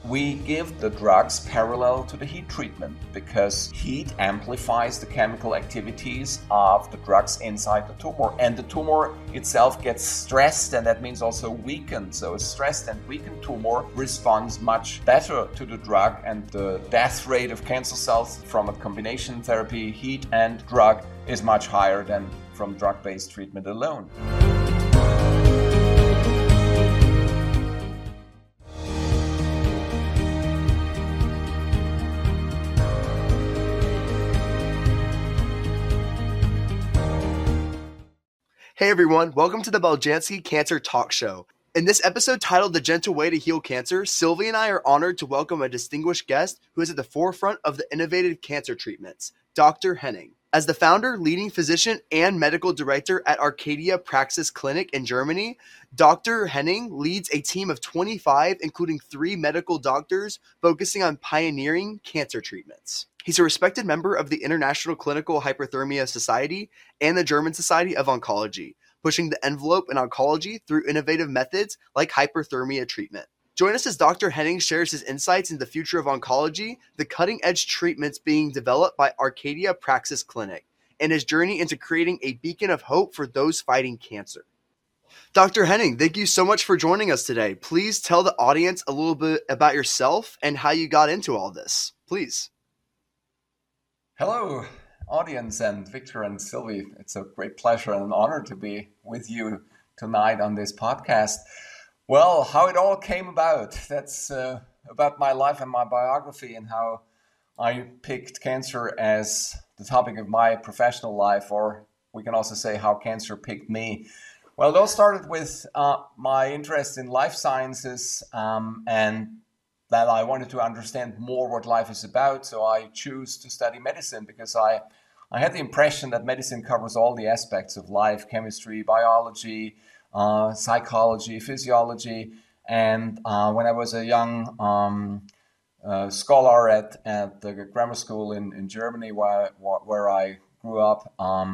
We give the drugs parallel to the heat treatment because heat amplifies the chemical activities of the drugs inside the tumor, and the tumor itself gets stressed, and that means also weakened. So a stressed and weakened tumor responds much better to the drug, and the death rate of cancer cells from a combination therapy, heat and drug, is much higher than from drug-based treatment alone. Hey everyone, welcome to the Beljanski Cancer Talk Show. In this episode titled The Gentle Way to Heal Cancer, Sylvie and I are honored to welcome a distinguished guest who is at the forefront of the innovative cancer treatments, Dr. Henning. As the founder, leading physician, and medical director at Arcadia Praxis Clinic in Germany, Dr. Henning leads a team of 25, including 3 medical doctors, focusing on pioneering cancer treatments. He's a respected member of the International Clinical Hyperthermia Society and the German Society of Oncology, pushing the envelope in oncology through innovative methods like hyperthermia treatment. Join us as Dr. Henning shares his insights into the future of oncology, the cutting-edge treatments being developed by Arcadia Praxis Clinic, and his journey into creating a beacon of hope for those fighting cancer. Dr. Henning, thank you so much for joining us today. Please tell the audience a little bit about yourself and how you got into all this, please. Hello, audience, and Victor and Sylvie. It's a great pleasure and an honor to be with you tonight on this podcast. Well, how it all came about, that's about my life and my biography and how I picked cancer as the topic of my professional life, or we can also say how cancer picked me. Well, it all started with my interest in life sciences and that I wanted to understand more what life is about. So I chose to study medicine because I had the impression that medicine covers all the aspects of life: chemistry, biology, psychology, physiology. And when I was a young scholar at the grammar school in Germany where I grew up,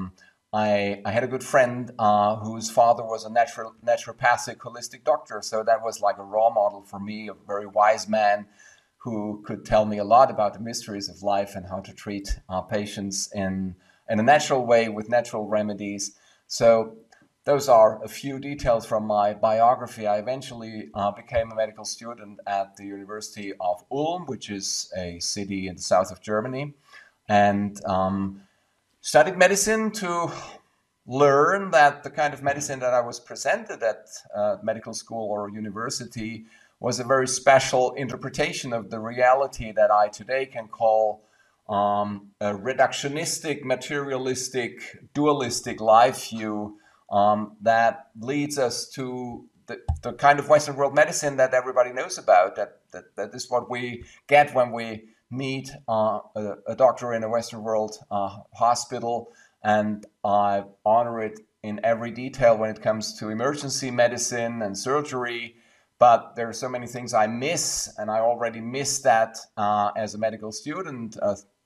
I had a good friend whose father was a naturopathic holistic doctor. So that was like a role model for me, a very wise man who could tell me a lot about the mysteries of life and how to treat patients in a natural way with natural remedies. So those are a few details from my biography. I eventually became a medical student at the University of Ulm, which is a city in the south of Germany, and studied medicine to learn that the kind of medicine that I was presented at medical school or university was a very special interpretation of the reality that I today can call a reductionistic, materialistic, dualistic life view that leads us to the kind of Western world medicine that everybody knows about. That is what we get when we meet a doctor in a Western world hospital, and I honor it in every detail when it comes to emergency medicine and surgery. But there are so many things I miss, and I already missed that as a medical student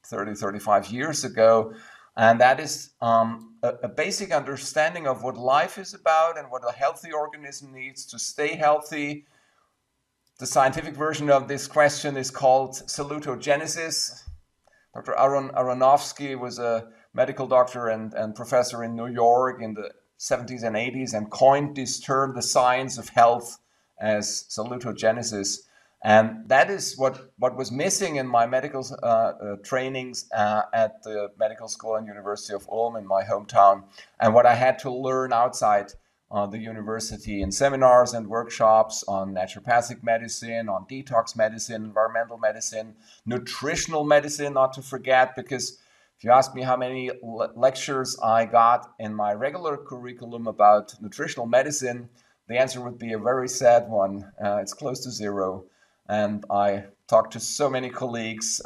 35 years ago. And that is a basic understanding of what life is about and what a healthy organism needs to stay healthy. The scientific version of this question is called salutogenesis. Dr. Aaron Aronofsky was a medical doctor and professor in New York in the 70s and 80s and coined this term, the science of health, as salutogenesis. And that is what was missing in my medical trainings at the medical school and University of Ulm in my hometown, and what I had to learn outside the university in seminars and workshops on naturopathic medicine, on detox medicine, environmental medicine, nutritional medicine, not to forget, because if you ask me how many lectures I got in my regular curriculum about nutritional medicine, the answer would be a very sad one. It's close to zero. And I talked to so many colleagues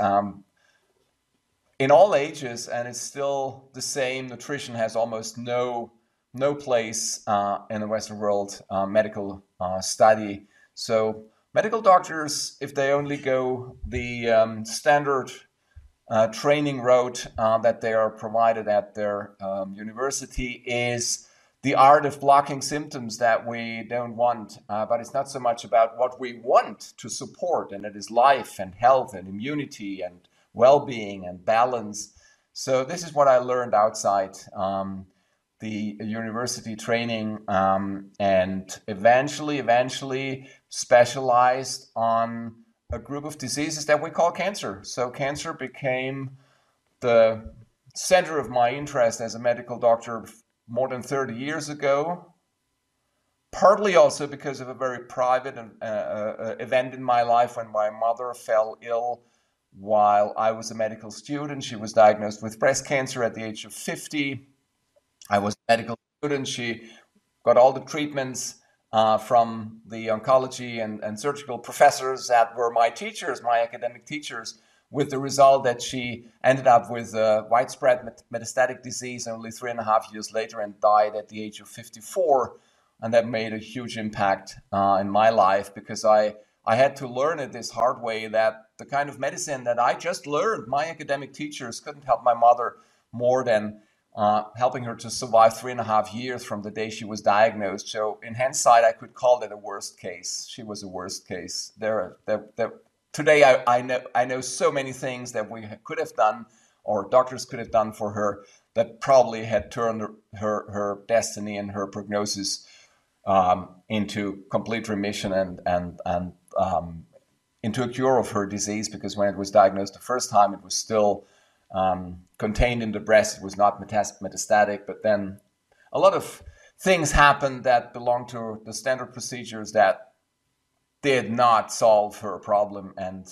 in all ages, and it's still the same. Nutrition has almost no place in the Western world medical study. So medical doctors, if they only go the standard training route that they are provided at their university, is the art of blocking symptoms that we don't want, but it's not so much about what we want to support, and it is life and health and immunity and well-being and balance. So this is what I learned outside the university training, and eventually specialized on a group of diseases that we call cancer. So cancer became the center of my interest as a medical doctor more than 30 years ago, partly also because of a very private event in my life when my mother fell ill while I was a medical student. She was diagnosed with breast cancer at the age of 50. I was a medical student. She got all the treatments from the oncology and surgical professors that were my teachers, my academic teachers, with the result that she ended up with widespread metastatic disease only 3.5 years later and died at the age of 54. And that made a huge impact in my life, because I had to learn it this hard way, that the kind of medicine that I just learned, my academic teachers couldn't help my mother more than helping her to survive 3.5 years from the day she was diagnosed. So in hindsight, I could call that a worst case. She was a worst case. Today, I know so many things that we could have done, or doctors could have done for her, that probably had turned her destiny and her prognosis into complete remission and into a cure of her disease. Because when it was diagnosed the first time, it was still contained in the breast. It was not metastatic, but then a lot of things happened that belong to the standard procedures that did not solve her problem, and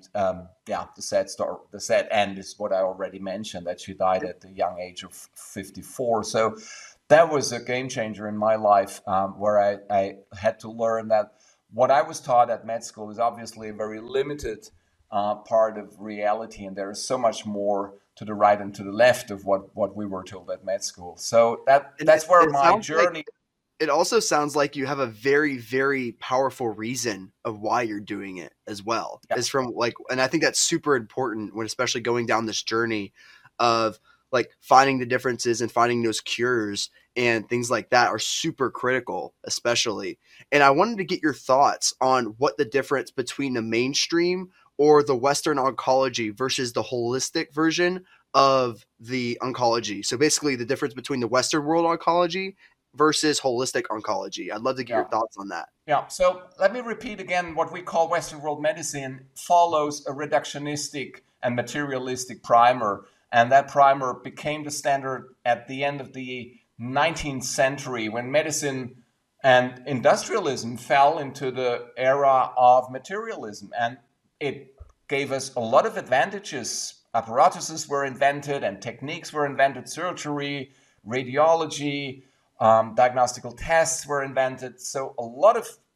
the sad end is what I already mentioned, that she died at the young age of 54. So that was a game changer in my life, where I had to learn that what I was taught at med school is obviously a very limited part of reality, and there is so much more to the right and to the left of what we were told at med school. So that's where my journey. It also sounds like you have a very, very powerful reason of why you're doing it as well. Yeah. Is from and I think that's super important when, especially going down this journey of finding the differences and finding those cures and things like that are super critical, especially. And I wanted to get your thoughts on what the difference between the mainstream or the Western oncology versus the holistic version of the oncology. So basically the difference between the Western world oncology versus holistic oncology. I'd love to get your thoughts on that. Yeah, so let me repeat again. What we call Western world medicine follows a reductionistic and materialistic primer. And that primer became the standard at the end of the 19th century, when medicine and industrialism fell into the era of materialism. And it gave us a lot of advantages. Apparatuses were invented and techniques were invented, surgery, radiology, diagnostical tests were invented. So a lot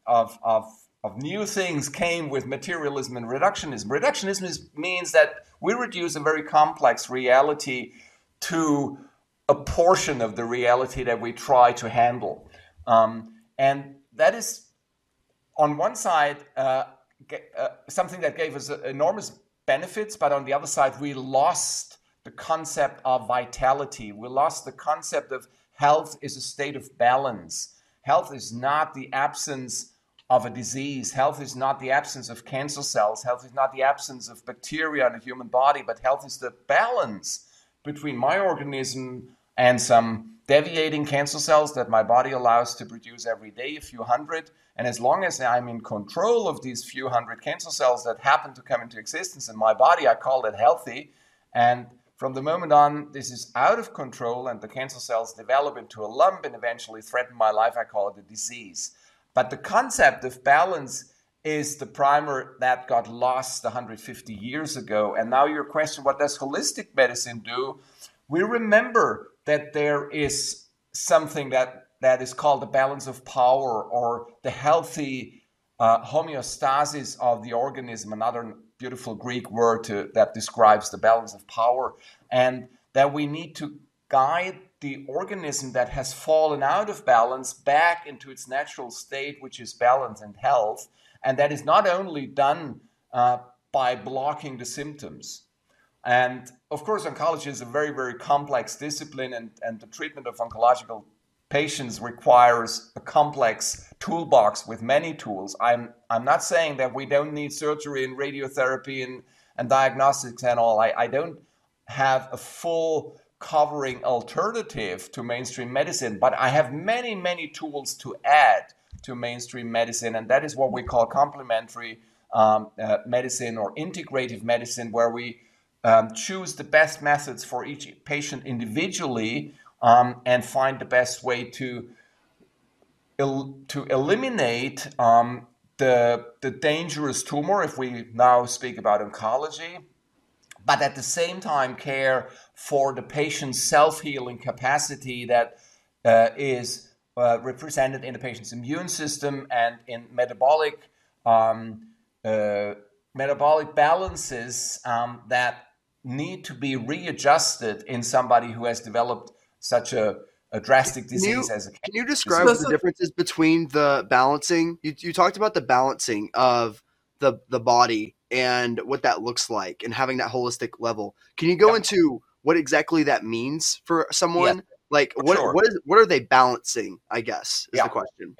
of new things came with materialism and reductionism. Reductionism means that we reduce a very complex reality to a portion of the reality that we try to handle. And that is, on one side, something that gave us enormous benefits, but on the other side, we lost the concept of vitality. We lost the concept of health is a state of balance. Health is not the absence of a disease. Health is not the absence of cancer cells. Health is not the absence of bacteria in the human body, but health is the balance between my organism and some deviating cancer cells that my body allows to produce every day, a few hundred. And as long as I'm in control of these few hundred cancer cells that happen to come into existence in my body, I call it healthy. And from the moment on, this is out of control and the cancer cells develop into a lump and eventually threaten my life, I call it a disease. But the concept of balance is the primer that got lost 150 years ago. And now your question, what does holistic medicine do? We remember that there is something that is called the balance of power, or the healthy homeostasis of the organism, another beautiful Greek word that describes the balance of power, and that we need to guide the organism that has fallen out of balance back into its natural state, which is balance and health. And that is not only done by blocking the symptoms. And of course, oncology is a very, very complex discipline, and the treatment of oncological patients requires a complex toolbox with many tools. I'm not saying that we don't need surgery and radiotherapy and diagnostics and all. I don't have a full covering alternative to mainstream medicine, but I have many tools to add to mainstream medicine, and that is what we call complementary medicine or integrative medicine, where we choose the best methods for each patient individually and find the best way to eliminate the dangerous tumor, if we now speak about oncology, but at the same time care for the patient's self-healing capacity that is represented in the patient's immune system and in metabolic balances that need to be readjusted in somebody who has developed such a drastic disease as a cancer. Can you describe the differences between the balancing? You talked about the balancing of the body and what that looks like and having that holistic level. Can you go into what exactly that means for someone? Like what are they balancing, I guess, is the question.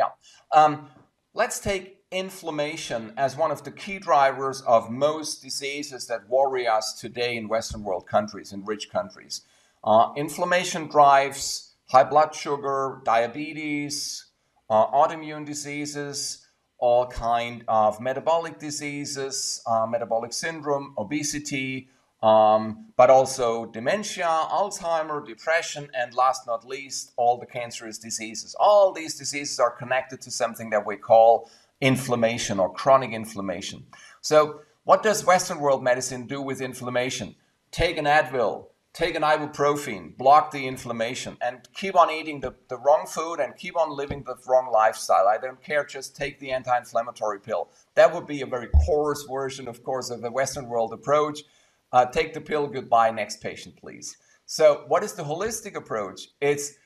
Let's take inflammation as one of the key drivers of most diseases that worry us today in Western world countries, in rich countries. Inflammation drives high blood sugar, diabetes, autoimmune diseases, all kind of metabolic diseases, metabolic syndrome, obesity, but also dementia, Alzheimer, depression, and last not least, all the cancerous diseases. All these diseases are connected to something that we call inflammation or chronic inflammation. So what does Western world medicine do with inflammation? Take an Advil, take an ibuprofen, block the inflammation, and keep on eating the wrong food and keep on living the wrong lifestyle. I don't care, just take the anti-inflammatory pill. That would be a very coarse version, of course, of the Western world approach. Take the pill, goodbye, next patient, please. So what is the holistic approach? It's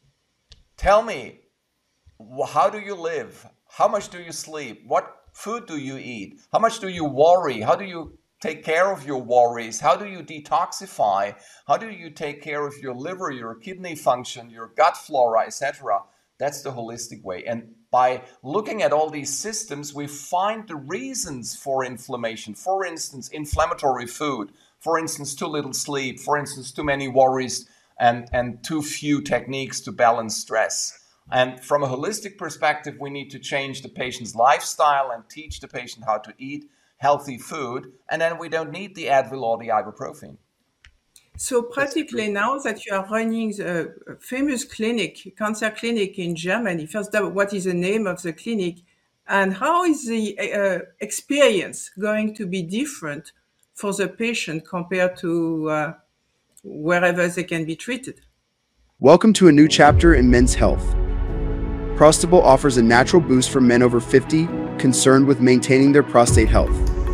tell me, how do you live? How much do you sleep? What food do you eat? How much do you worry? How do you take care of your worries? How do you detoxify? How do you take care of your liver, your kidney function, your gut flora, etc.? That's the holistic way. And by looking at all these systems, we find the reasons for inflammation. For instance, inflammatory food. For instance, too little sleep. For instance, too many worries and too few techniques to balance stress. And from a holistic perspective, we need to change the patient's lifestyle and teach the patient how to eat healthy food. And then we don't need the Advil or the ibuprofen. So practically now that you are running the famous clinic, cancer clinic in Germany, first, what is the name of the clinic and how is the experience going to be different for the patient compared to wherever they can be treated? Welcome to a new chapter in men's health. Prostable offers a natural boost for men over 50 concerned with maintaining their prostate health.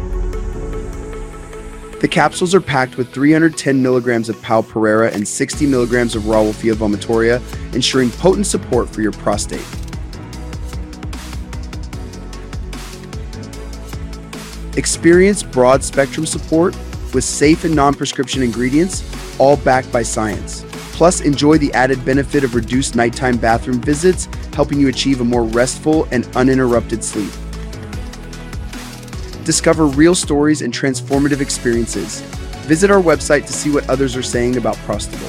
The capsules are packed with 310 milligrams of Pau Pereira and 60 milligrams of Rauwolfia vomitoria, ensuring potent support for your prostate. Experience broad-spectrum support with safe and non-prescription ingredients, all backed by science. Plus, enjoy the added benefit of reduced nighttime bathroom visits, helping you achieve a more restful and uninterrupted sleep. Discover real stories and transformative experiences. Visit our website to see what others are saying about Prostable.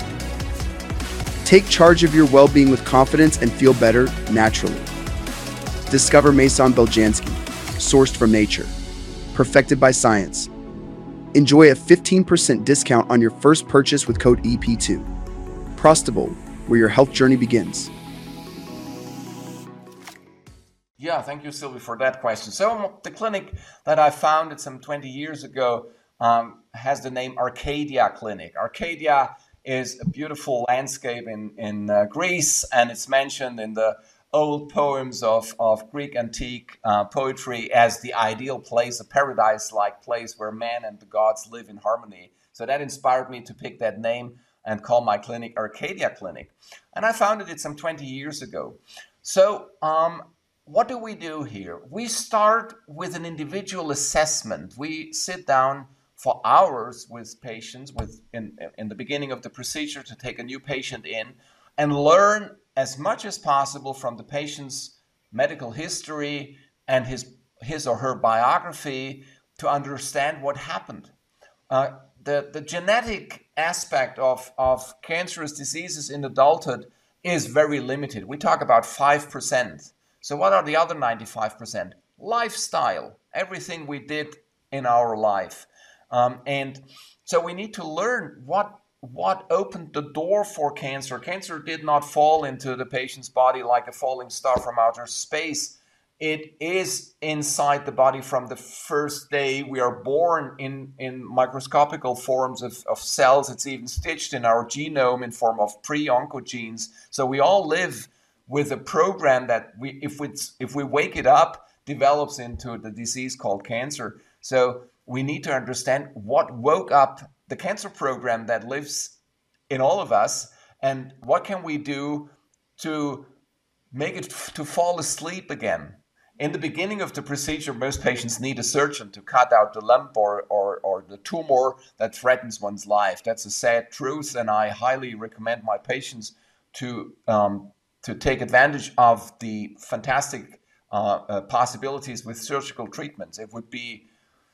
Take charge of your well-being with confidence and feel better naturally. Discover Maison Beljanski, sourced from nature, perfected by science. Enjoy a 15% discount on your first purchase with code EP2. Prostable, where your health journey begins. Yeah, thank you, Sylvie, for that question. So the clinic that I founded some 20 years ago has the name Arcadia Clinic. Arcadia is a beautiful landscape in Greece, and it's mentioned in the old poems of Greek antique poetry as the ideal place, a paradise-like place where man and the gods live in harmony. So that inspired me to pick that name and call my clinic Arcadia Clinic. And I founded it some 20 years ago. So what do we do here? We start with an individual assessment. We sit down for hours with patients in the beginning of the procedure to take a new patient in and learn as much as possible from the patient's medical history and his or her biography to understand what happened. The genetic aspect of cancerous diseases in adulthood is very limited. We talk about 5%. So what are the other 95%? Lifestyle, everything we did in our life. And so we need to learn what opened the door for cancer. Cancer did not fall into the patient's body like a falling star from outer space. It is inside the body from the first day we are born in microscopical forms of cells. It's even stitched in our genome in form of pre-oncogenes. So we all live with a program that if we wake it up, develops into the disease called cancer. So we need to understand what woke up the cancer program that lives in all of us, and what can we do to make it to fall asleep again. In the beginning of the procedure, most patients need a surgeon to cut out the lump or the tumor that threatens one's life. That's a sad truth, and I highly recommend my patients to take advantage of the fantastic possibilities with surgical treatments. It would be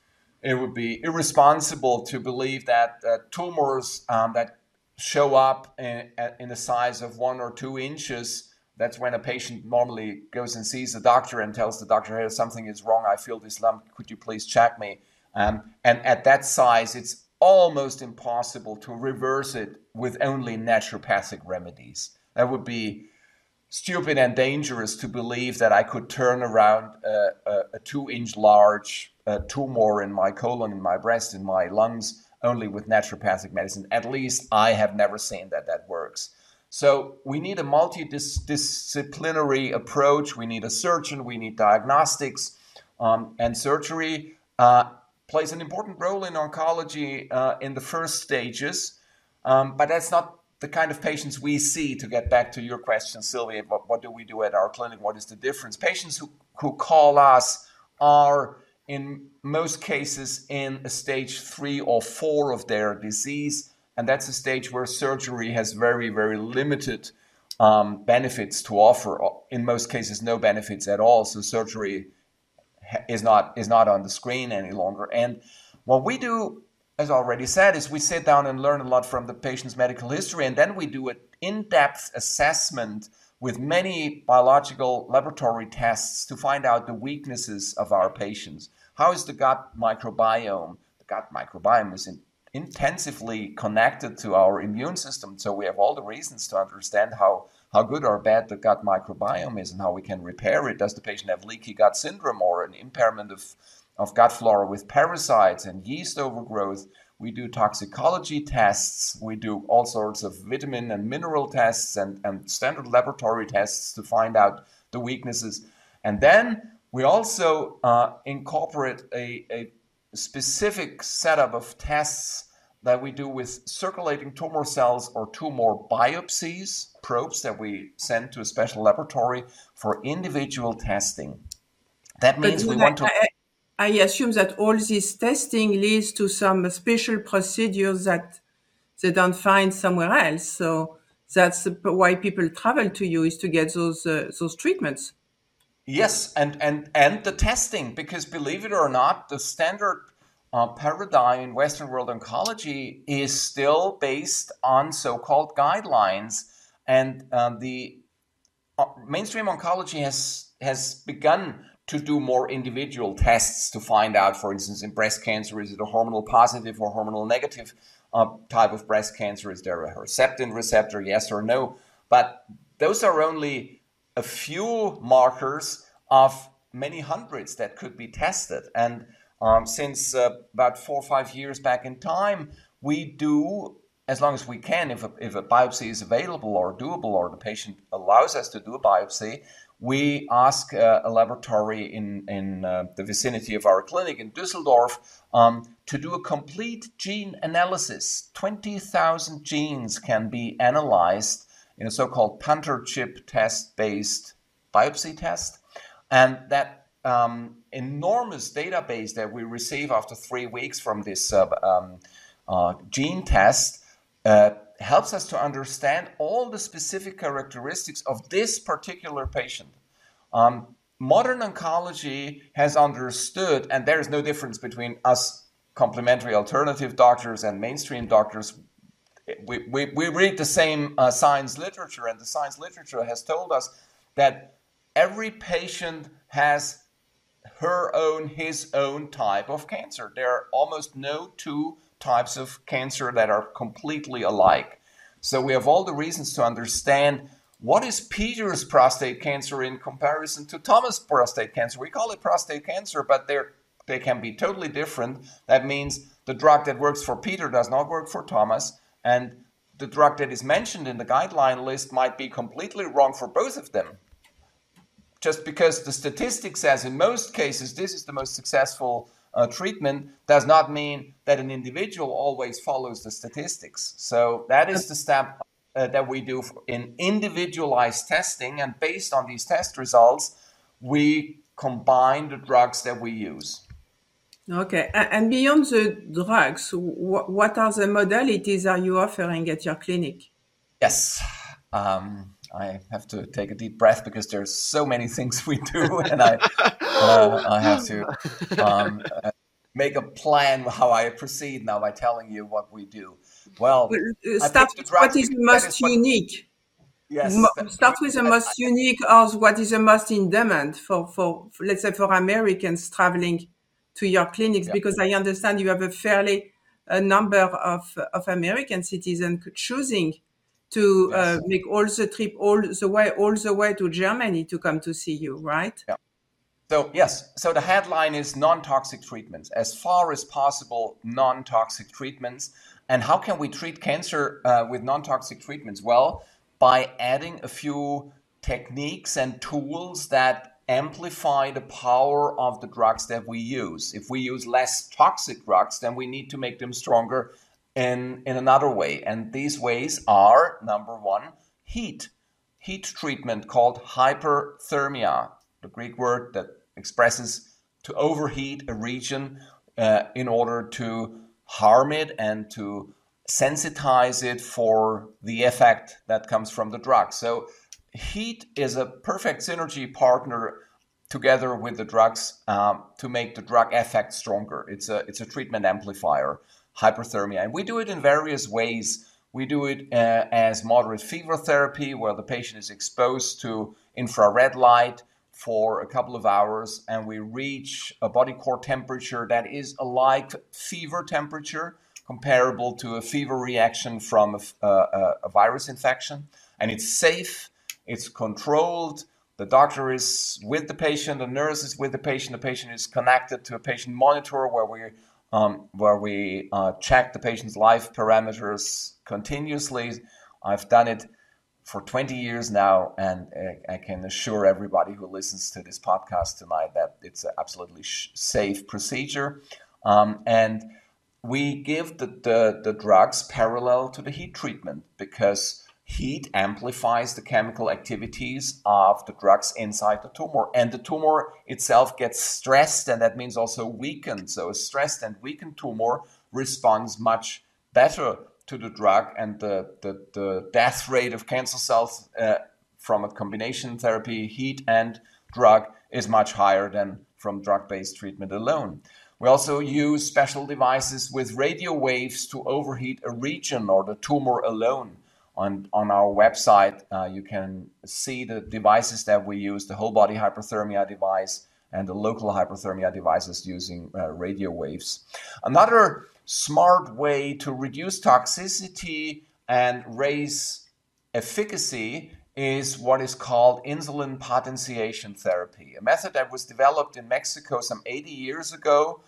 irresponsible to believe that tumors that show up in the size of 1 or 2 inches, that's when a patient normally goes and sees the doctor and tells the doctor, hey, something is wrong, I feel this lump, could you please check me? And at that size, it's almost impossible to reverse it with only naturopathic remedies. That would be stupid and dangerous to believe that I could turn around a 2-inch large tumor in my colon, in my breast, in my lungs, only with naturopathic medicine. At least I have never seen that works. So we need a multidisciplinary approach. We need a surgeon, we need diagnostics, and surgery plays an important role in oncology in the first stages, but that's not the kind of patients we see. To get back to your question, Sylvia, what do we do at our clinic? What is the difference? Patients who call us are in most cases in a stage 3 or 4 of their disease, and that's a stage where surgery has very, very limited benefits to offer. In most cases, no benefits at all. So surgery is not on the screen any longer. And what we do, as already said, is we sit down and learn a lot from the patient's medical history, and then we do an in-depth assessment with many biological laboratory tests to find out the weaknesses of our patients. How is the gut microbiome? The gut microbiome is intensively connected to our immune system, so we have all the reasons to understand how good or bad the gut microbiome is and how we can repair it. Does the patient have leaky gut syndrome or an impairment of gut flora with parasites and yeast overgrowth? We do toxicology tests. We do all sorts of vitamin and mineral tests and standard laboratory tests to find out the weaknesses. And then we also incorporate a specific setup of tests that we do with circulating tumor cells or tumor biopsies, probes that we send to a special laboratory for individual testing. That means we want to... I assume that all this testing leads to some special procedures that they don't find somewhere else. So that's why people travel to you, is to get those treatments. Yes, and the testing, because believe it or not, the standard paradigm in Western world oncology is still based on so-called guidelines, and the mainstream oncology has begun to do more individual tests to find out, for instance, in breast cancer, is it a hormonal positive or hormonal negative type of breast cancer? Is there a Herceptin receptor, yes or no? But those are only a few markers of many hundreds that could be tested. And since about 4 or 5 years back in time, we do, as long as we can, if a biopsy is available or doable, or the patient allows us to do a biopsy, we ask a laboratory in the vicinity of our clinic in Düsseldorf to do a complete gene analysis. 20,000 genes can be analyzed in a so-called Panther chip test-based biopsy test. And that enormous database that we receive after 3 weeks from this gene test helps us to understand all the specific characteristics of this particular patient. Modern oncology has understood, and there is no difference between us complementary alternative doctors and mainstream doctors. We read the same science literature, and the science literature has told us that every patient has his own type of cancer. There are almost no two types of cancer that are completely alike. So we have all the reasons to understand what is Peter's prostate cancer in comparison to Thomas' prostate cancer. We call it prostate cancer, but they can be totally different. That means the drug that works for Peter does not work for Thomas, and the drug that is mentioned in the guideline list might be completely wrong for both of them. Just because the statistics says in most cases this is the most successful treatment does not mean that an individual always follows the statistics. So that is the step that we do in individualized testing, and based on these test results, we combine the drugs that we use. Okay, and beyond the drugs, what are the modalities are you offering at your clinic? Yes, I have to take a deep breath because there's so many things we do, and I have to make a plan how I proceed now by telling you what we do. Well, start with what is the most unique. Yes. Start with the most unique, or what is the most in demand for let's say for Americans traveling to your clinics, because I understand you have a number of American citizens choosing to make all the trip all the way to Germany to come to see you, right? Yeah. So yes, so the headline is non-toxic treatments. As far as possible, non-toxic treatments. And how can we treat cancer with non-toxic treatments? Well, by adding a few techniques and tools that amplify the power of the drugs that we use. If we use less toxic drugs, then we need to make them stronger in another way. And these ways are, number one, heat treatment called hyperthermia, the Greek word that expresses to overheat a region in order to harm it and to sensitize it for the effect that comes from the drug. So heat is a perfect synergy partner together with the drugs to make the drug effect stronger. It's a treatment amplifier, hyperthermia. And we do it in various ways. We do it as moderate fever therapy, where the patient is exposed to infrared light for a couple of hours, and we reach a body core temperature that is a like fever temperature, comparable to a fever reaction from a virus infection. And it's safe, it's controlled. The doctor is with the patient, the nurse is with the patient is connected to a patient monitor where we check the patient's life parameters continuously. I've done it for 20 years now, and I can assure everybody who listens to this podcast tonight that it's an absolutely safe procedure. And we give the drugs parallel to the heat treatment, because heat amplifies the chemical activities of the drugs inside the tumor, and the tumor itself gets stressed, and that means also weakened. So a stressed and weakened tumor responds much better to the drug, and the death rate of cancer cells from a combination therapy, heat and drug, is much higher than from drug-based treatment alone. We also use special devices with radio waves to overheat a region or the tumor alone. On our website, you can see the devices that we use, the whole body hyperthermia device and the local hyperthermia devices using radio waves. Another smart way to reduce toxicity and raise efficacy is what is called insulin potentiation therapy, a method that was developed in Mexico some 80 years ago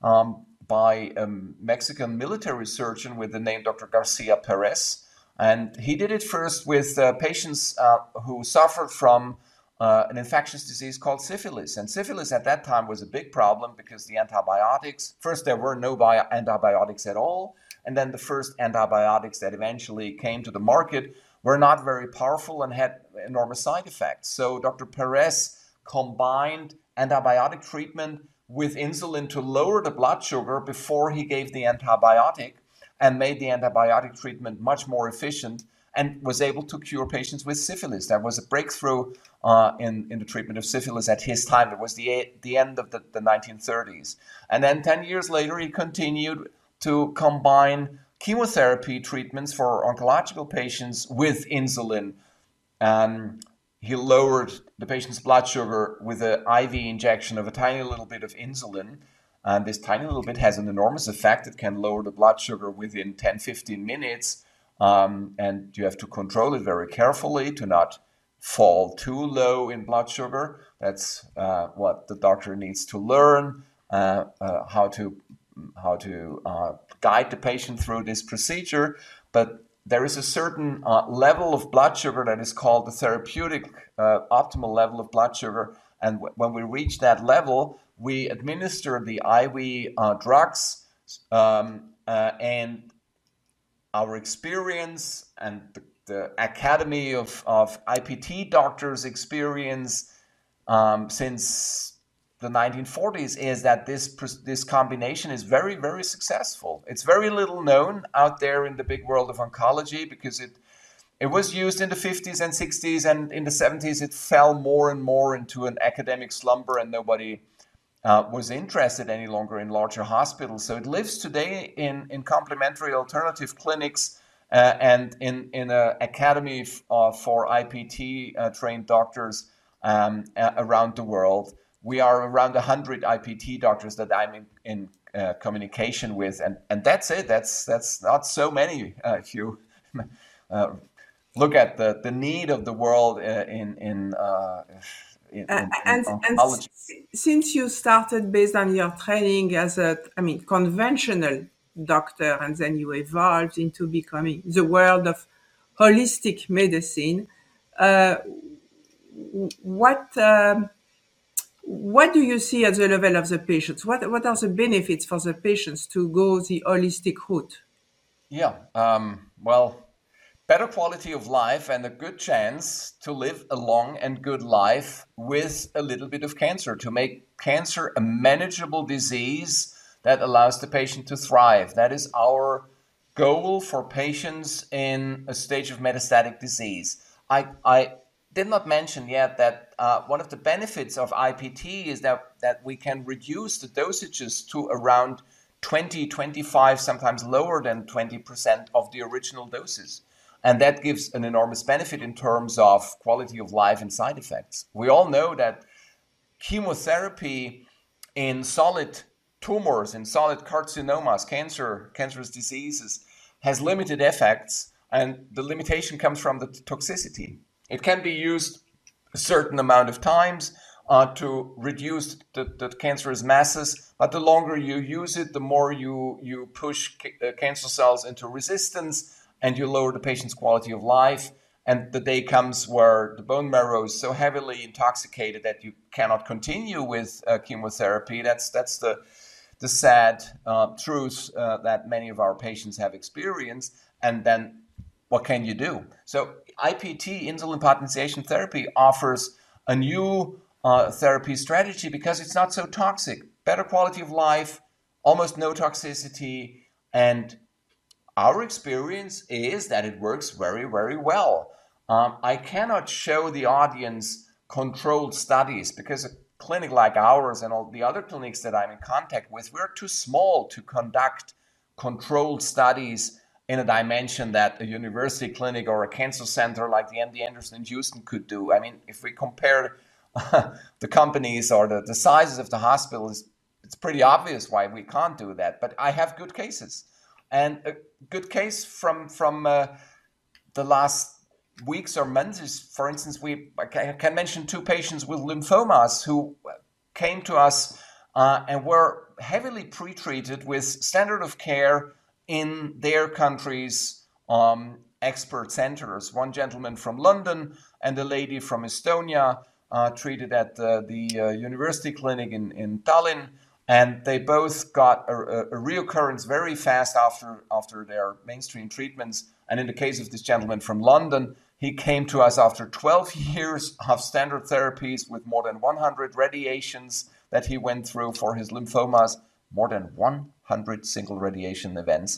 by a Mexican military surgeon with the name Dr. Garcia Perez. And he did it first with patients who suffered from an infectious disease called syphilis. And syphilis at that time was a big problem because the antibiotics, first there were no antibiotics at all, and then the first antibiotics that eventually came to the market were not very powerful and had enormous side effects. So Dr. Perez combined antibiotic treatment with insulin to lower the blood sugar before he gave the antibiotic. and made the antibiotic treatment much more efficient, and was able to cure patients with syphilis. That was a breakthrough in the treatment of syphilis at his time. It was the end of the 1930s. And then 10 years later, he continued to combine chemotherapy treatments for oncological patients with insulin. He lowered the patient's blood sugar with an IV injection of a tiny little bit of insulin. And this tiny little bit has an enormous effect. It can lower the blood sugar within 10-15 minutes. And you have to control it very carefully to not fall too low in blood sugar. That's what the doctor needs to learn, how to guide the patient through this procedure. But there is a certain level of blood sugar that is called the therapeutic optimal level of blood sugar. And when we reach that level, we administer the IV drugs, and our experience and the Academy of IPT doctors' experience since the 1940s is that this combination is very, very successful. It's very little known out there in the big world of oncology because it was used in the 50s and 60s, and in the 70s it fell more and more into an academic slumber, and nobody was interested any longer in larger hospitals. So it lives today in complementary alternative clinics and in an academy for IPT trained doctors around the world. We are around 100 IPT doctors that I'm in communication with, and that's it. That's not so many. If you look at the need of the world in oncology. Since you started based on your training as a, conventional doctor, and then you evolved into becoming the world of holistic medicine, what do you see at the level of the patients? What are the benefits for the patients to go the holistic route? Yeah, well, better quality of life and a good chance to live a long and good life with a little bit of cancer, to make cancer a manageable disease that allows the patient to thrive. That is our goal for patients in a stage of metastatic disease. I did not mention yet that one of the benefits of IPT is that we can reduce the dosages to around 20, 25, sometimes lower than 20% of the original doses. And that gives an enormous benefit in terms of quality of life and side effects. We all know that chemotherapy in solid tumors, in solid carcinomas, cancerous diseases, has limited effects, and the limitation comes from the toxicity. It can be used a certain amount of times to reduce the cancerous masses, but the longer you use it, the more you push cancer cells into resistance, and you lower the patient's quality of life. And the day comes where the bone marrow is so heavily intoxicated that you cannot continue with chemotherapy. That's the sad truth that many of our patients have experienced. And then what can you do? So IPT, insulin potentiation therapy, offers a new therapy strategy because it's not so toxic. Better quality of life, almost no toxicity, and our experience is that it works very, very well. I cannot show the audience controlled studies because a clinic like ours and all the other clinics that I'm in contact with, we're too small to conduct controlled studies in a dimension that a university clinic or a cancer center like the MD Anderson in Houston could do. I mean, if we compare the companies or the sizes of the hospitals, it's pretty obvious why we can't do that. But I have good cases. And a good case from the last weeks or months is, for instance, I can mention 2 patients with lymphomas who came to us and were heavily pretreated with standard of care in their country's expert centers. One gentleman from London and a lady from Estonia treated at the university clinic in Tallinn. And they both got a reoccurrence very fast after their mainstream treatments. And in the case of this gentleman from London, he came to us after 12 years of standard therapies with more than 100 radiations that he went through for his lymphomas, more than 100 single radiation events.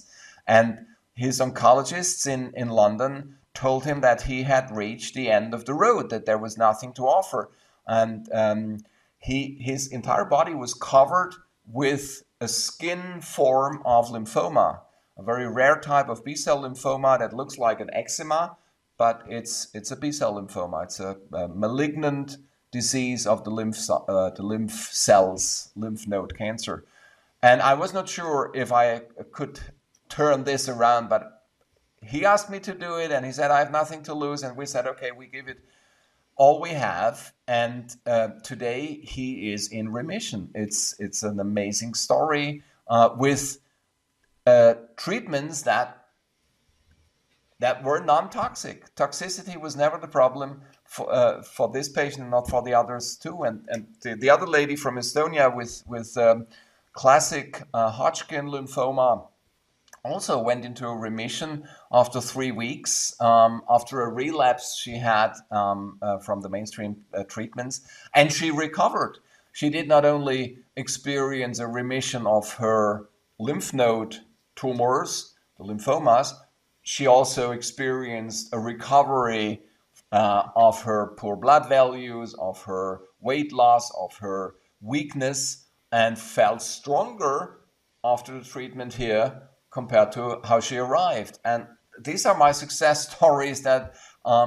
And his oncologists in London told him that he had reached the end of the road, that there was nothing to offer. And his entire body was covered with a skin form of lymphoma, a very rare type of B-cell lymphoma that looks like an eczema, but it's a B-cell lymphoma. It's a malignant disease of the lymph cells, lymph node cancer. And I was not sure if I could turn this around, but he asked me to do it, and he said, I have nothing to lose. And we said, okay, we give it all we have. And today he is in remission. It's an amazing story with treatments that were non-toxic. Toxicity was never the problem for this patient and not for the others too. And the other lady from Estonia with classic Hodgkin lymphoma also went into a remission after 3 weeks, after a relapse she had from the mainstream treatments, and she recovered. She did not only experience a remission of her lymph node tumors, the lymphomas, she also experienced a recovery of her poor blood values, of her weight loss, of her weakness, and felt stronger after the treatment here compared to how she arrived. And these are my success stories that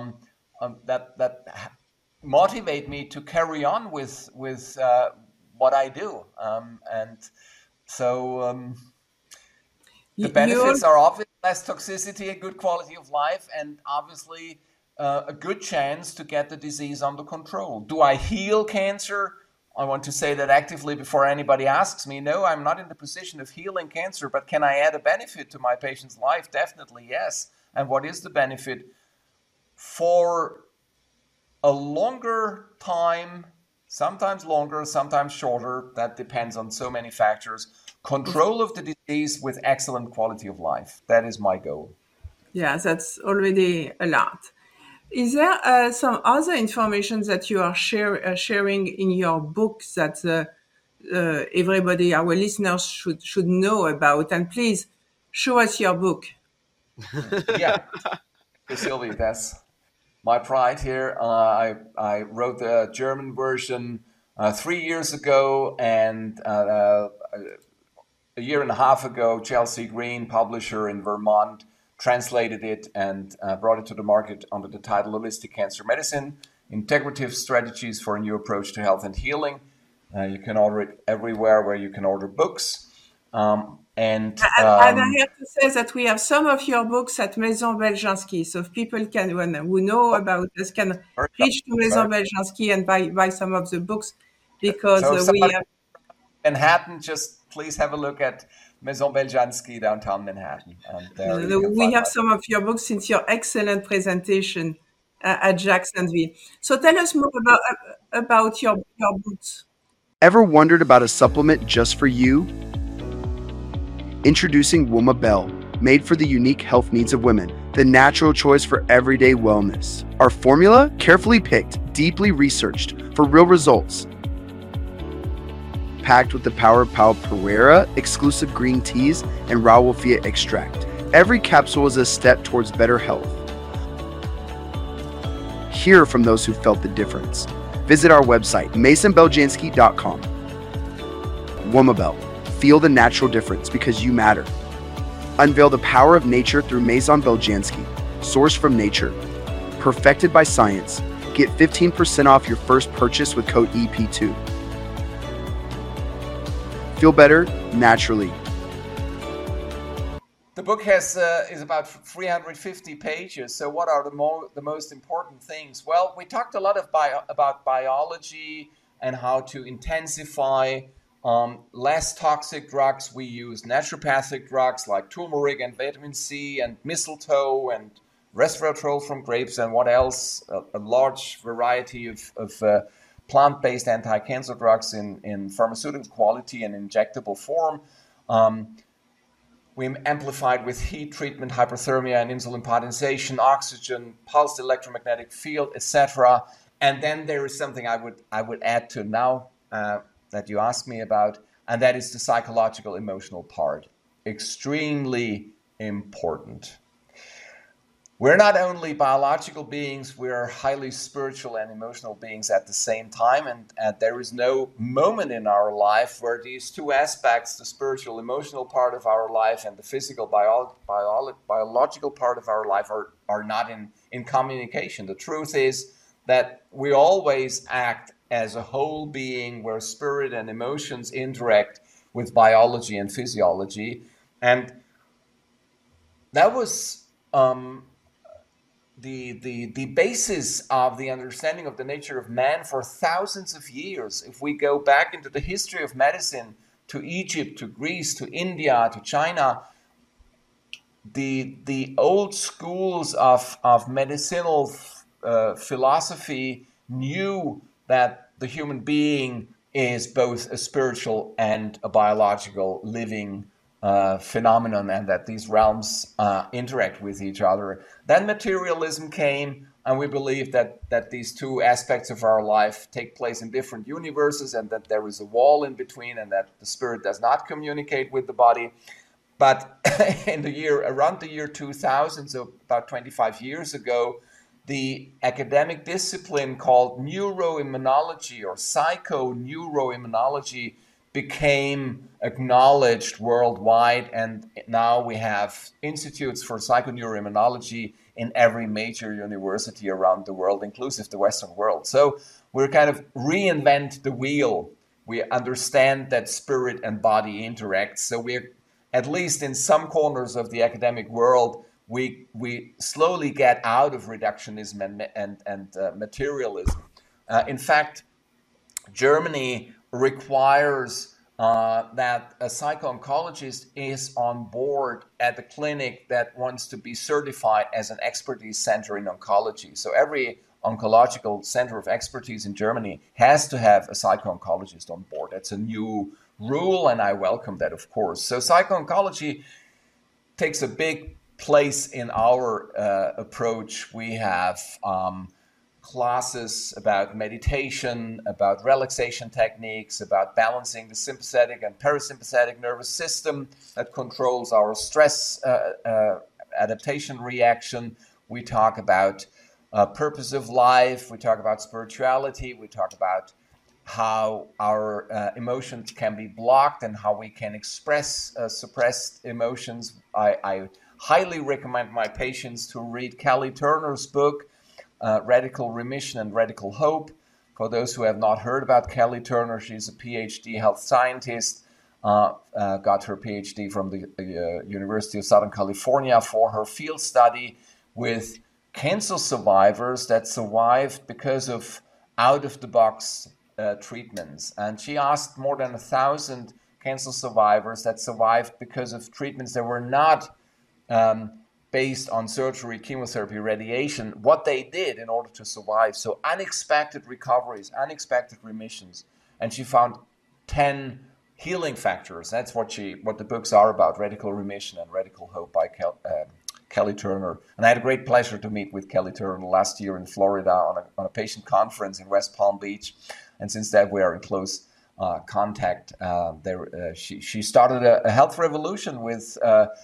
motivate me to carry on with what I do. And so the benefits are obvious: less toxicity, a good quality of life, and obviously a good chance to get the disease under control. Do I heal cancer? I want to say that actively before anybody asks me. No, I'm not in the position of healing cancer, but can I add a benefit to my patient's life? Definitely, yes. And what is the benefit? For a longer time, sometimes longer, sometimes shorter, that depends on so many factors, control of the disease with excellent quality of life. That is my goal. Yeah, that's already a lot. Is there some other information that you are sharing in your book that everybody, our listeners, should know about? And please show us your book. Yeah, Sylvie, that's my pride here. I wrote the German version 3 years ago, and a year and a half ago, Chelsea Green, publisher in Vermont, translated it and brought it to the market under the title Holistic Cancer Medicine, Integrative Strategies for a New Approach to Health and Healing. You can order it everywhere where you can order books. And I have to say that we have some of your books at Maison Beljanski. So if people who know about this can reach to Maison Beljanski and buy some of the books, because we have Manhattan, just please have a look at Maison Beljanski, downtown Manhattan. And we have some of your books since your excellent presentation at Jacksonville. So tell us more about your books. Ever wondered about a supplement just for you? Introducing WomaBell, made for the unique health needs of women, the natural choice for everyday wellness. Our formula, carefully picked, deeply researched for real results. Packed with the power of Pau Pereira, exclusive green teas, and raw wolfia extract. Every capsule is a step towards better health. Hear from those who felt the difference. Visit our website, masonbeljanski.com. WomaBell. Feel the natural difference because you matter. Unveil the power of nature through Maison Beljanski. Sourced from nature. Perfected by science. Get 15% off your first purchase with code EP2. Feel better naturally. The book is about 350 pages. So what are the most important things? Well, we talked a lot about biology and how to intensify less toxic drugs. We use naturopathic drugs like turmeric and vitamin C and mistletoe and resveratrol from grapes and what else? A large variety of plant-based anti-cancer drugs in pharmaceutical quality and injectable form. We amplified with heat treatment, hyperthermia, and insulin potentiation, oxygen, pulsed electromagnetic field, etc. And then there is something I would add to now that you asked me about, and that is the psychological, emotional part. Extremely important. We're not only biological beings, we're highly spiritual and emotional beings at the same time. And there is no moment in our life where these two aspects, the spiritual, emotional part of our life and the physical, biological part of our life are not in communication. The truth is that we always act as a whole being where spirit and emotions interact with biology and physiology. And that was the basis of the understanding of the nature of man for thousands of years. If we go back into the history of medicine, to Egypt, to Greece, to India, to China, the old schools of medicinal philosophy knew that the human being is both a spiritual and a biological living phenomenon, and that these realms interact with each other. Then materialism came, and we believe that these two aspects of our life take place in different universes, and that there is a wall in between, and that the spirit does not communicate with the body. But around the year 2000, so about 25 years ago, the academic discipline called neuroimmunology or psychoneuroimmunology became acknowledged worldwide, and now we have institutes for psychoneuroimmunology in every major university around the world, inclusive the Western world. So we're kind of reinvent the wheel. We understand that spirit and body interact. So we're, at least in some corners of the academic world, we slowly get out of reductionism and materialism. In fact, Germany requires that a psycho-oncologist is on board at the clinic that wants to be certified as an expertise center in oncology. So every oncological center of expertise in Germany has to have a psycho-oncologist on board. That's a new rule, and I welcome that, of course. So psycho-oncology takes a big place in our approach. We have classes about meditation, about relaxation techniques, about balancing the sympathetic and parasympathetic nervous system that controls our stress adaptation reaction. We talk about purpose of life. We talk about spirituality. We talk about how our emotions can be blocked and how we can express suppressed emotions. I highly recommend my patients to read Kelly Turner's book, Radical Remission and Radical Hope. For those who have not heard about Kelly Turner, she's a PhD health scientist, got her PhD from the University of Southern California for her field study with cancer survivors that survived because of out-of-the-box treatments. And she asked more than 1,000 cancer survivors that survived because of treatments that were not based on surgery, chemotherapy, radiation, what they did in order to survive. So unexpected recoveries, unexpected remissions. And she found 10 healing factors. That's what the books are about, Radical Remission and Radical Hope by Kelly Turner. And I had a great pleasure to meet with Kelly Turner last year in Florida on a patient conference in West Palm Beach. And since that, we are in close contact. She started a health revolution with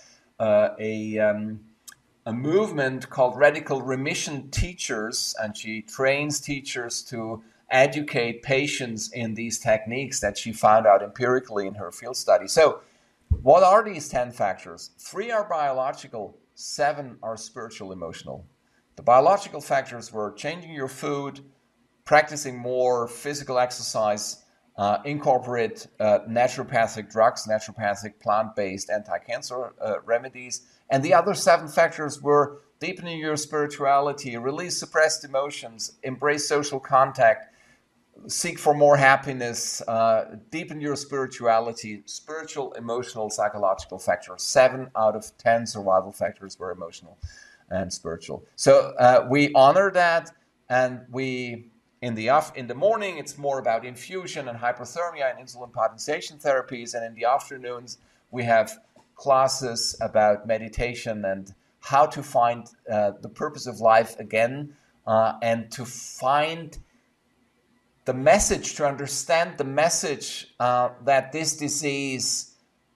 a movement called Radical Remission Teachers, and she trains teachers to educate patients in these techniques that she found out empirically in her field study. So what are these 10 factors? 3 are biological, 7 are spiritual emotional. The biological factors were changing your food, practicing more physical exercise, incorporate naturopathic drugs, naturopathic plant-based anti-cancer remedies. And the other 7 factors were deepening your spirituality, release suppressed emotions, embrace social contact, seek for more happiness, deepen your spirituality, spiritual, emotional, psychological factors. 7 out of 10 survival factors were emotional and spiritual. So we honor that, and we in the morning it's more about infusion and hyperthermia and insulin potentiation therapies, and in the afternoons we have classes about meditation and how to find the purpose of life again, and to find the message, to understand the message that this disease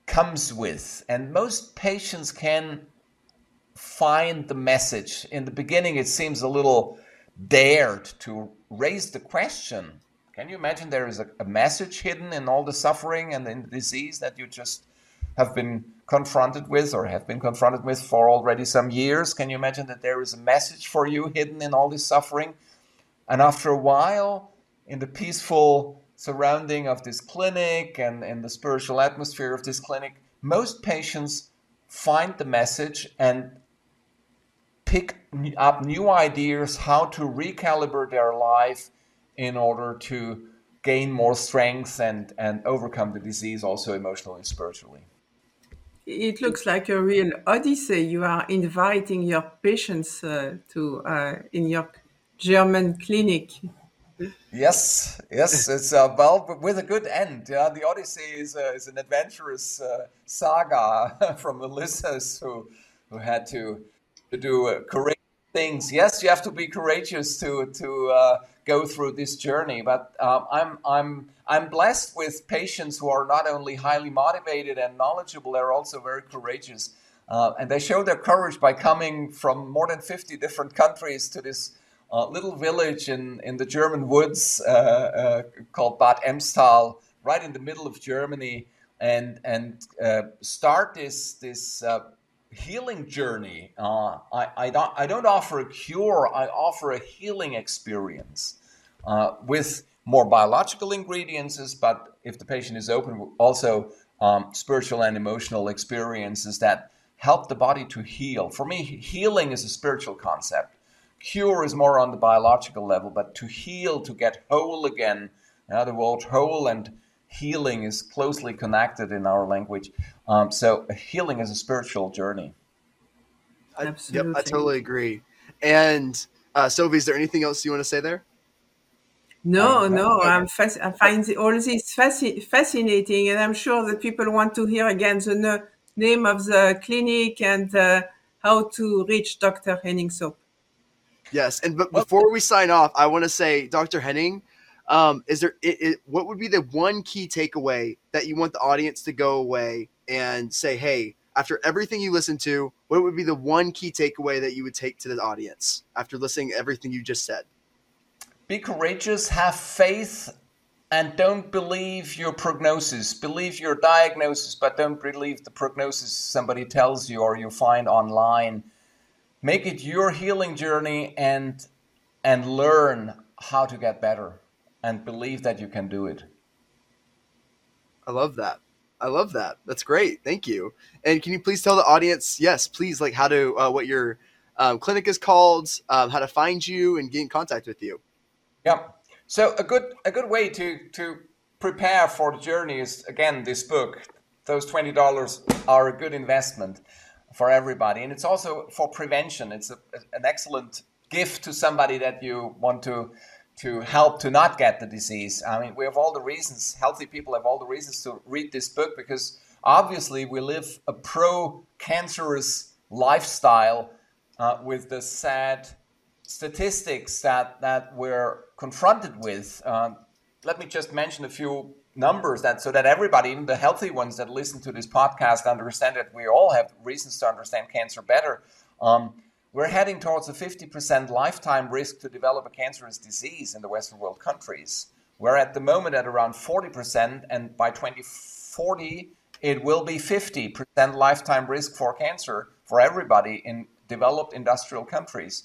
comes with. And most patients can find the message. In the beginning, it seems a little dared to raise the question. Can you imagine there is a message hidden in all the suffering and in the disease that you just have been confronted with or have been confronted with for already some years? Can you imagine that there is a message for you hidden in all this suffering? And after a while, in the peaceful surrounding of this clinic and in the spiritual atmosphere of this clinic, most patients find the message and pick up new ideas how to recalibrate their life in order to gain more strength and overcome the disease also emotionally and spiritually. It looks like a real odyssey. You are inviting your patients to in your German clinic. Yes, it's well with a good end. Yeah, the Odyssey is an adventurous saga from Ulysses who had to do courageous things. Yes, you have to be courageous to go through this journey. But I'm blessed with patients who are not only highly motivated and knowledgeable, they're also very courageous, and they show their courage by coming from more than 50 different countries to this little village in the German woods called Bad Emstal, right in the middle of Germany, and start this healing journey. I don't offer a cure. I offer a healing experience with more biological ingredients, but if the patient is open, also spiritual and emotional experiences that help the body to heal. For me, healing is a spiritual concept. Cure is more on the biological level, but to heal, to get whole again, the word whole and healing is closely connected in our language. So healing is a spiritual journey. Absolutely. Yep, I totally agree. And Sylvie, is there anything else you want to say there? No. I find all this fascinating, and I'm sure that people want to hear again the name of the clinic and how to reach Dr. Henning Soap. Yes, and but before we sign off, I want to say, Dr. Henning, is there what would be the one key takeaway that you want the audience to go away and say, hey, after everything you listened to, what would be the one key takeaway that you would take to the audience after listening to everything you just said? Be courageous, have faith, and don't believe your prognosis. Believe your diagnosis, but don't believe the prognosis somebody tells you or you find online. Make it your healing journey and learn how to get better and believe that you can do it. I love that. That's great. Thank you. And can you please tell the audience, yes, please, like how to, what your clinic is called, how to find you and get in contact with you? Yeah. So a good way to prepare for the journey is, again, this book. Those $20 are a good investment for everybody. And it's also for prevention. It's an excellent gift to somebody that you want to help to not get the disease. I mean, we have all the reasons, healthy people have all the reasons to read this book because obviously we live a pro-cancerous lifestyle with the sad statistics that we're confronted with. Let me just mention a few numbers so that everybody, even the healthy ones that listen to this podcast, understand that we all have reasons to understand cancer better. We're heading towards a 50% lifetime risk to develop a cancerous disease in the Western world countries. We're at the moment at around 40%, and by 2040, it will be 50% lifetime risk for cancer for everybody in developed industrial countries.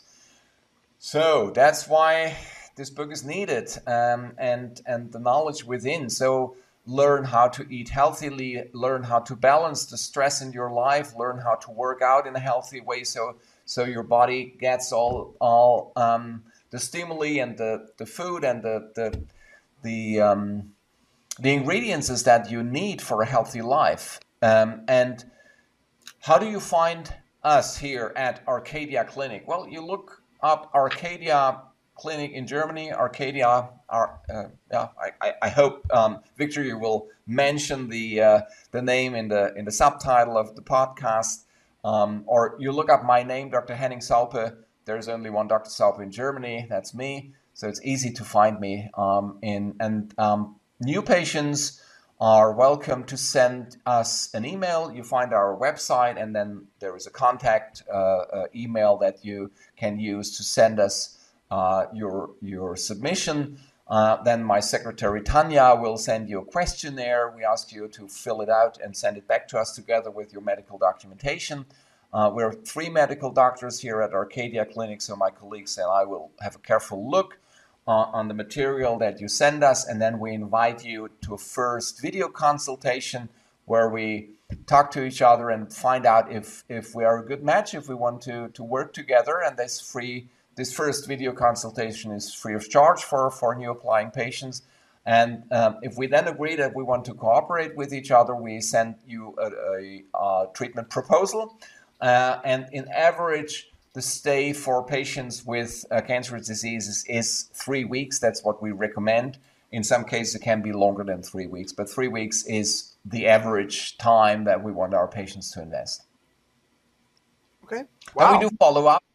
So that's why this book is needed, and the knowledge within. So learn how to eat healthily, learn how to balance the stress in your life, learn how to work out in a healthy way so your body gets all the stimuli and the food and the ingredients that you need for a healthy life. And how do you find us here at Arcadia Clinic? Well, you look up Arcadia Clinic in Germany. Arcadia. I hope Victor, you will mention the name in the subtitle of the podcast, or you look up my name, Dr. Henning Salpe. There's only one Dr. Salpe in Germany. That's me. So it's easy to find me. New patients are welcome to send us an email. You find our website, and then there is a contact email that you can use to send us your submission. Then my secretary Tanya will send you a questionnaire. We ask you to fill it out and send it back to us together with your medical documentation. We're 3 medical doctors here at Arcadia Clinic, so my colleagues and I will have a careful look on the material that you send us, and then we invite you to a first video consultation where we talk to each other and find out if we are a good match, if we want to work together. And this first video consultation is free of charge for new applying patients. And if we then agree that we want to cooperate with each other, we send you a treatment proposal. And in average, the stay for patients with cancerous diseases is 3 weeks. That's what we recommend. In some cases, it can be longer than 3 weeks, but 3 weeks is the average time that we want our patients to invest. Okay. Wow. And we do follow up.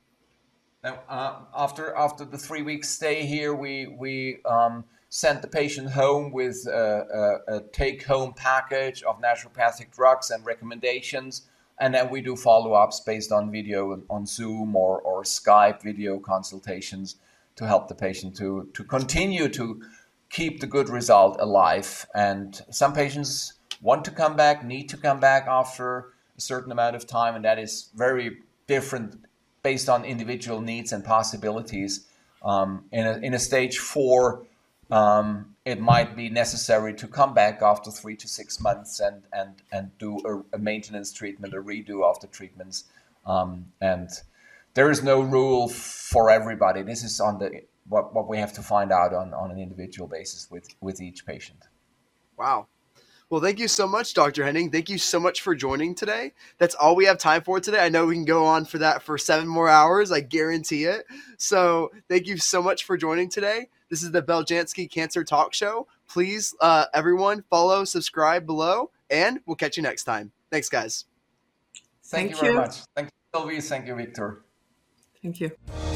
After the 3 week stay here, we send the patient home with a take-home package of naturopathic drugs and recommendations. And then we do follow-ups based on video on Zoom or Skype video consultations to help the patient to continue to keep the good result alive. And some patients want to come back, need to come back after a certain amount of time, and that is very different based on individual needs and possibilities. In a stage 4, it might be necessary to come back after 3 to 6 months and do a maintenance treatment, a redo of the treatments. And there is no rule for everybody. This is on what we have to find out on an individual basis with each patient. Wow. Well, thank you so much, Dr. Henning. Thank you so much for joining today. That's all we have time for today. I know we can go on for that for 7 more hours. I guarantee it. So thank you so much for joining today. This is the Beljanski Cancer Talk Show. Please, everyone, follow, subscribe below, and we'll catch you next time. Thanks, guys. Thank you very much. Thank you, Sylvie. Thank you, Victor. Thank you.